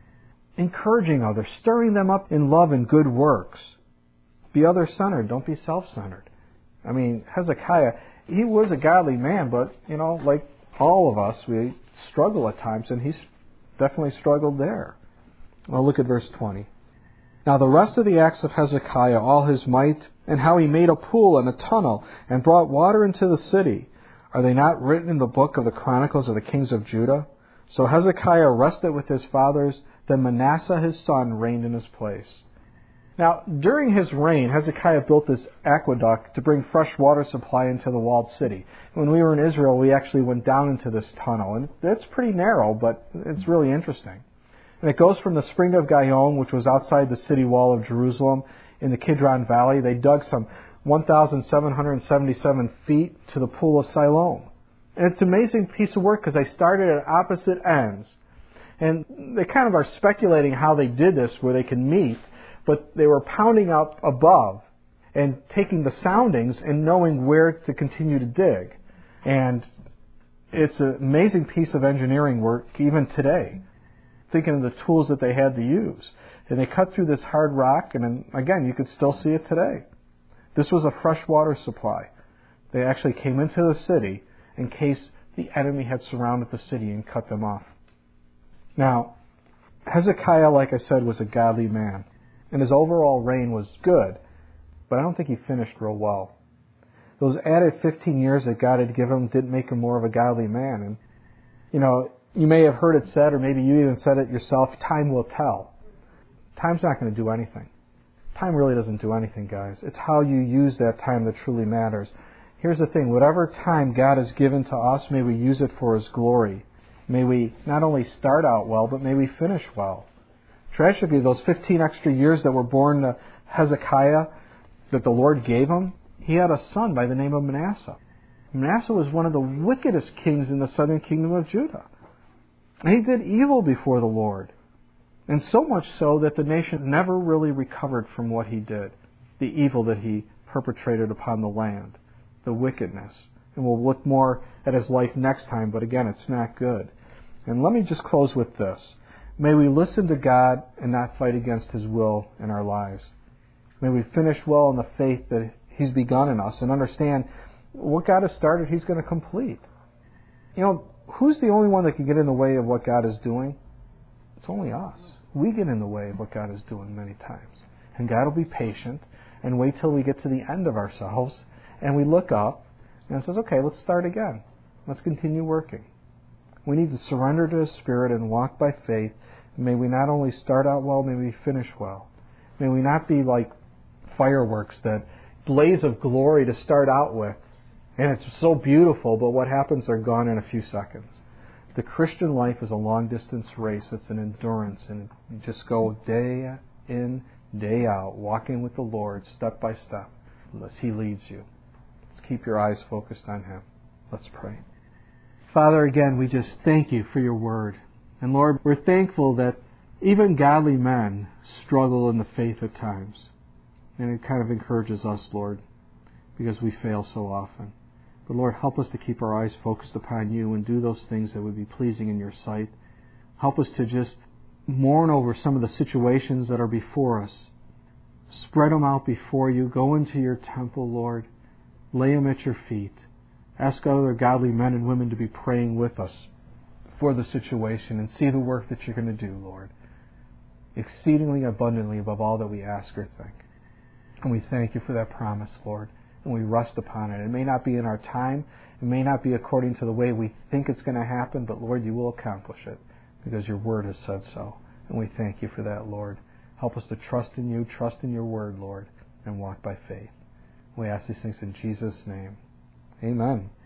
[SPEAKER 1] Encouraging others, stirring them up in love and good works. Be other-centered, don't be self-centered. I mean, Hezekiah, he was a godly man, but, you know, like all of us, we struggle at times, and he's definitely struggled there. Well, look at verse 20. Now the rest of the acts of Hezekiah, all his might, and how he made a pool and a tunnel, and brought water into the city, are they not written in the book of the Chronicles of the kings of Judah? So Hezekiah rested with his fathers, then Manasseh his son reigned in his place. Now, during his reign, Hezekiah built this aqueduct to bring fresh water supply into the walled city. When we were in Israel, we actually went down into this tunnel, and it's pretty narrow, but it's really interesting. And it goes from the spring of Gihon, which was outside the city wall of Jerusalem, in the Kidron Valley. They dug some 1,777 feet to the pool of Siloam. And it's an amazing piece of work because they started at opposite ends. And they kind of are speculating how they did this, where they can meet, but they were pounding up above and taking the soundings and knowing where to continue to dig. And it's an amazing piece of engineering work even today, thinking of the tools that they had to use. And they cut through this hard rock, and then, again, you could still see it today. This was a fresh water supply. They actually came into the city in case the enemy had surrounded the city and cut them off. Now, Hezekiah, like I said, was a godly man, and his overall reign was good, but I don't think he finished real well. Those added 15 years that God had given him didn't make him more of a godly man. And, you may have heard it said, or maybe you even said it yourself, time will tell. Time's not going to do anything. Time really doesn't do anything, guys. It's how you use that time that truly matters. Here's the thing. Whatever time God has given to us, may we use it for His glory. May we not only start out well, but may we finish well. Tragically, those 15 extra years that were born to Hezekiah, that the Lord gave him, he had a son by the name of Manasseh. Manasseh was one of the wickedest kings in the southern kingdom of Judah. And he did evil before the Lord. And so much so that the nation never really recovered from what he did, the evil that he perpetrated upon the land, the wickedness. And we'll look more at his life next time, but again, it's not good. And let me just close with this. May we listen to God and not fight against His will in our lives. May we finish well in the faith that He's begun in us and understand what God has started, He's going to complete. Who's the only one that can get in the way of what God is doing? It's only us. We get in the way of what God is doing many times. And God will be patient and wait till we get to the end of ourselves and we look up and it says, okay, let's start again. Let's continue working. We need to surrender to His Spirit and walk by faith. May we not only start out well, may we finish well. May we not be like fireworks, that blaze of glory to start out with. And it's so beautiful, but what happens, they're gone in a few seconds. The Christian life is a long-distance race. It's an endurance, and you just go day in, day out, walking with the Lord step by step as He leads you. Let's keep your eyes focused on Him. Let's pray. Father, again, we just thank You for Your Word. And Lord, we're thankful that even godly men struggle in the faith at times. And it kind of encourages us, Lord, because we fail so often. But Lord, help us to keep our eyes focused upon You and do those things that would be pleasing in Your sight. Help us to just mourn over some of the situations that are before us. Spread them out before You. Go into Your temple, Lord. Lay them at Your feet. Ask other godly men and women to be praying with us for the situation and see the work that You're going to do, Lord, exceedingly abundantly above all that we ask or think. And we thank You for that promise, Lord. And we rest upon it. It may not be in our time. It may not be according to the way we think it's going to happen, but Lord, You will accomplish it because Your Word has said so. And we thank You for that, Lord. Help us to trust in You, trust in Your Word, Lord, and walk by faith. We ask these things in Jesus' name. Amen.